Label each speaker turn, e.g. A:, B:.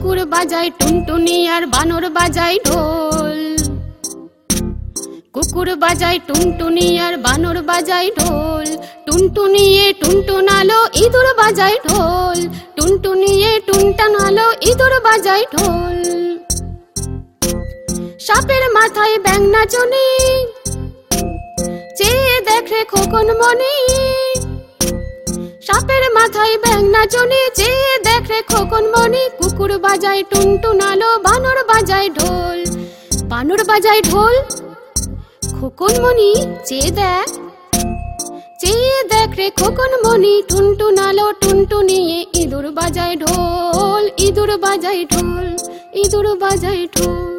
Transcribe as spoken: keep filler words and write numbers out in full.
A: কুকুর বাজায় টুনটুনি আর বানর বাজায় ঢোল। কুকুর বাজায় টুনটুনি আর বানর বাজায় ঢোল। টুনটুনিয়ে টুনটুনালো ইঁদুর বাজায় ঢোল। টুনটুনিয়ে টুনটানালো ইঁদুর বাজায় ঢোল। সাপের মাথায় ব্যাঙ নাচনি, চেয়ে দেখে খোকন মনি। সাপের মাথায় ব্যাঙ নাচনি, চেয়ে দেখে খোকন মনি। কুকুর বাজায় টুনটুনালো বানর বাজায় ঢোল। বানর বাজায় ঢোল, খোকন মনি চেয়ে দেখ, চেয়ে দেখ রে খোকন মনি। টুনটুনালো টুনটুনিয়ে ইঁদুর বাজায় ঢোল। ইঁদুর বাজায় ঢোল, ইঁদুর বাজায় ঢোল।